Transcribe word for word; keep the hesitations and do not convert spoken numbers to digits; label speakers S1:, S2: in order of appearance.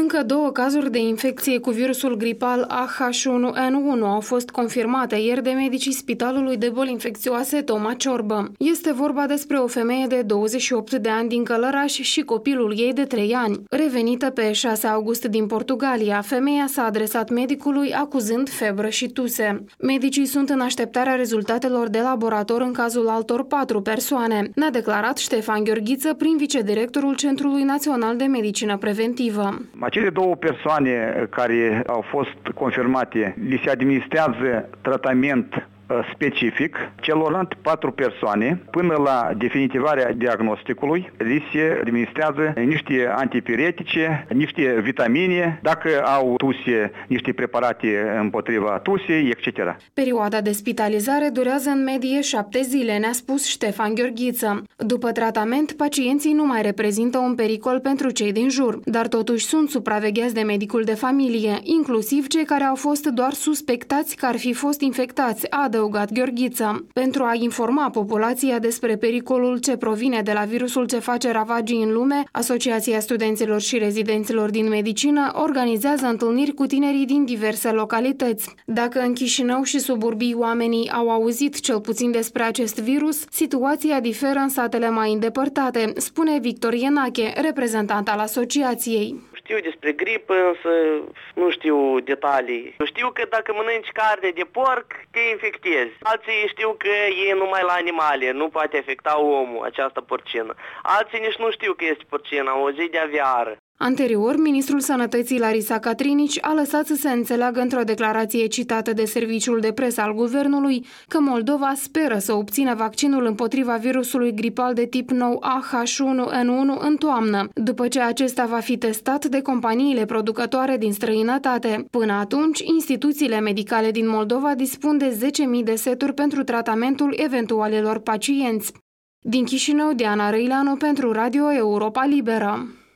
S1: Încă două cazuri de infecție cu virusul gripal A H unu N unu au fost confirmate ieri de medicii Spitalului de Boli Infecțioase Toma Ciorbă. Este vorba despre o femeie de douăzeci și opt de ani din Călăraș și copilul ei de trei ani. Revenită pe șase august din Portugalia, femeia s-a adresat medicului acuzând febră și tuse. Medicii sunt în așteptarea rezultatelor de laborator în cazul altor patru persoane, ne-a declarat Ștefan Gheorghiță, prim vicedirectorul Centrului Național de Medicină Preventivă.
S2: Acele două persoane care au fost confirmate, li se administrează tratament specific. Celorlalte patru persoane, până la definitivarea diagnosticului, li se administrează niște antipiretice, niște vitamine, dacă au tuse, niște preparate împotriva tusei, et cetera.
S1: Perioada de spitalizare durează în medie șapte zile, ne-a spus Ștefan Gheorghiță. După tratament, pacienții nu mai reprezintă un pericol pentru cei din jur, dar totuși sunt supravegheați de medicul de familie, inclusiv cei care au fost doar suspectați că ar fi fost infectați, a adăugat Gheorghiță. Pentru a informa populația despre pericolul ce provine de la virusul ce face ravagii în lume, Asociația Studenților și Rezidenților din Medicină organizează întâlniri cu tinerii din diverse localități. Dacă în Chișinău și suburbii oamenii au auzit cel puțin despre acest virus, situația diferă în satele mai îndepărtate, spune Victor Ienache, reprezentant al asociației.
S3: Știu despre gripă, însă nu știu detalii. Știu că dacă mănânci carne de porc, te infectezi. Alții știu că e numai la animale, nu poate afecta omul această porcină. Alții nici nu știu că este porcină, au auzit de aviară.
S1: Anterior, ministrul Sănătății Larisa Catrinici a lăsat să se înțeleagă într-o declarație citată de serviciul de presă al guvernului că Moldova speră să obțină vaccinul împotriva virusului gripal de tip nou A H unu N unu în toamnă, după ce acesta va fi testat de companiile producătoare din străinătate. Până atunci, instituțiile medicale din Moldova dispun de zece mii de seturi pentru tratamentul eventualelor pacienți. Din Chișinău, Diana Răileanu pentru Radio Europa Liberă.